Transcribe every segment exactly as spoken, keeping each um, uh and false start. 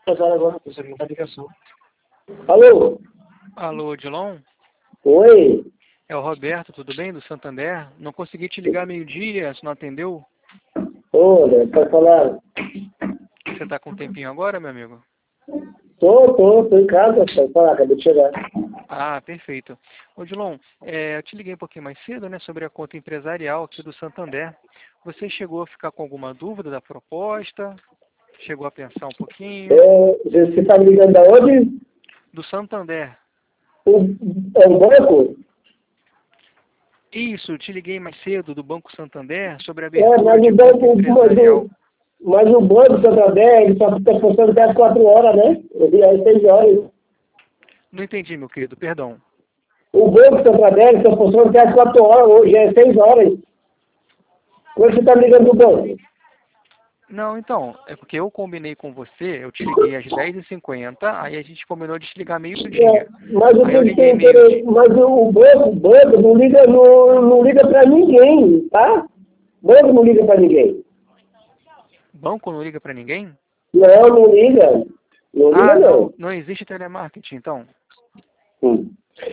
Agora, agora, você não tá ligação. Alô? Alô, Odilon? Oi? É o Roberto, tudo bem? Do Santander? Não consegui te ligar meio-dia, você não atendeu? Olha, tá falando? Você tá com um tempinho agora, meu amigo? Tô, tô, tô em casa, pode falar, acabei de chegar. Ah, perfeito. Odilon, é, eu te liguei um pouquinho mais cedo, né, sobre a conta empresarial aqui do Santander. Você chegou a ficar com alguma dúvida da proposta? Chegou a pensar um pouquinho? É, você tá me ligando da onde? Do Santander. O, é um banco? Isso, eu te liguei mais cedo do Banco Santander sobre a É, abertura mas de o conta banco, mas empresarial. o, mas o banco Santander, ele só fica funcionando até as quatro horas, né? Às seis horas. Não entendi, meu querido, perdão. O banco Santander só funciona até as quatro horas, hoje é seis horas. Quando você tá me ligando do banco? Não, então, é porque eu combinei com você, eu te liguei às dez e cinquenta, aí a gente combinou de te ligar É, meio-dia. mas eu Aí eu tenho que liguei ter interesse, meio-dia. mas o, o banco, o banco não liga, não, não liga para ninguém, tá? O banco não liga para ninguém. Banco não liga pra ninguém? Não, não liga. Não liga Ah, não, não. não existe telemarketing, então. Hum.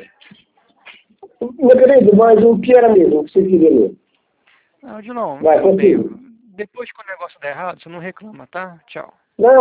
Meu querido, mas o que era mesmo? O que você queria mesmo? Não, de não, Vai, tudo bem. consigo. Depois que o negócio der errado, você não reclama, tá? Tchau. Não,